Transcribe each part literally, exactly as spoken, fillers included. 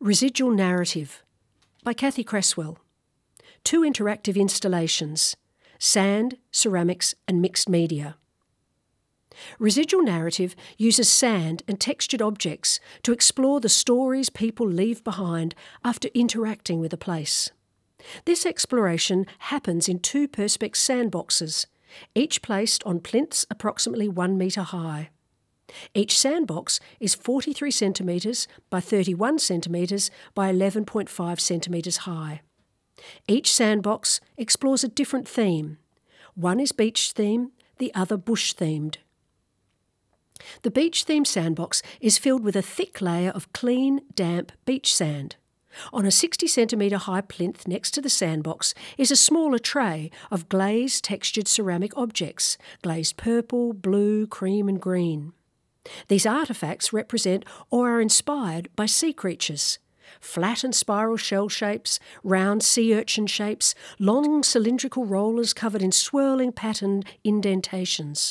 Residual Narrative by Kathy Cresswell. Two interactive installations, sand, ceramics and mixed media. Residual narrative uses sand and textured objects to explore the stories people leave behind after interacting with a place. This exploration happens in two Perspex sandboxes, each placed on plinths approximately one metre high. Each sandbox is forty-three centimetres by thirty-one centimetres by eleven point five centimetres high. Each sandbox explores a different theme. One is beach theme, the other bush themed. The beach themed sandbox is filled with a thick layer of clean, damp beach sand. On a sixty centimetre high plinth next to the sandbox is a smaller tray of glazed textured ceramic objects, glazed purple, blue, cream and green. These artefacts represent or are inspired by sea creatures. Flat and spiral shell shapes, round sea urchin shapes, long cylindrical rollers covered in swirling patterned indentations.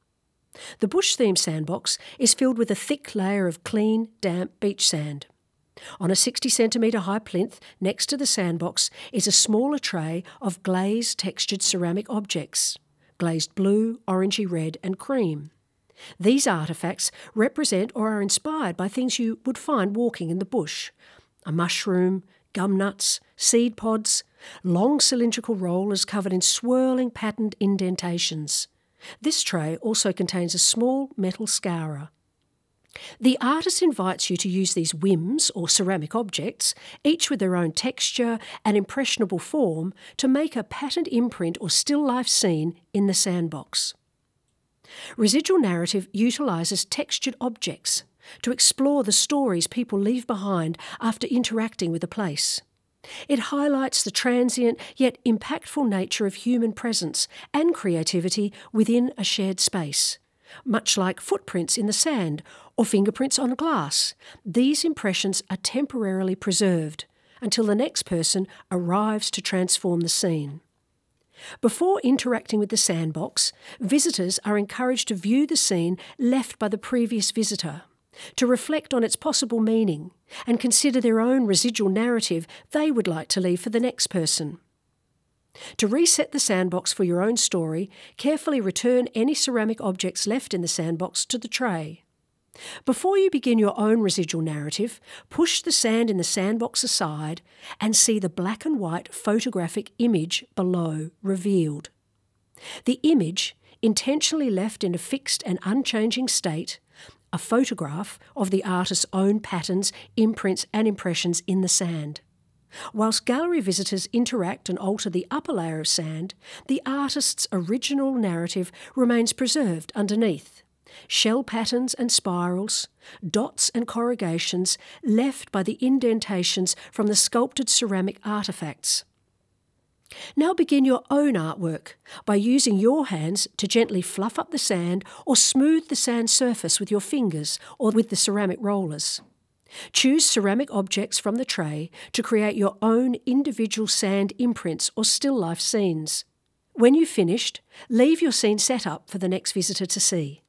The bush-themed sandbox is filled with a thick layer of clean, damp beach sand. On a sixty centimetre high plinth next to the sandbox is a smaller tray of glazed textured ceramic objects, glazed blue, orangey red and cream. These artefacts represent or are inspired by things you would find walking in the bush: a mushroom, gum nuts, seed pods, long cylindrical rollers covered in swirling patterned indentations. This tray also contains a small metal scourer. The artist invites you to use these whims or ceramic objects, each with their own texture and impressionable form, to make a patterned imprint or still life scene in the sandbox. Residual narrative utilises textured objects to explore the stories people leave behind after interacting with a place. It highlights the transient yet impactful nature of human presence and creativity within a shared space. Much like footprints in the sand or fingerprints on glass, these impressions are temporarily preserved until the next person arrives to transform the scene. Before interacting with the sandbox, visitors are encouraged to view the scene left by the previous visitor, to reflect on its possible meaning, and consider their own residual narrative they would like to leave for the next person. To reset the sandbox for your own story, carefully return any ceramic objects left in the sandbox to the tray. Before you begin your own residual narrative, push the sand in the sandbox aside and see the black and white photographic image below revealed. The image, intentionally left in a fixed and unchanging state, a photograph of the artist's own patterns, imprints and impressions in the sand. Whilst gallery visitors interact and alter the upper layer of sand, the artist's original narrative remains preserved underneath. Shell patterns and spirals, dots and corrugations left by the indentations from the sculpted ceramic artefacts. Now begin your own artwork by using your hands to gently fluff up the sand or smooth the sand surface with your fingers or with the ceramic rollers. Choose ceramic objects from the tray to create your own individual sand imprints or still life scenes. When you've finished, leave your scene set up for the next visitor to see.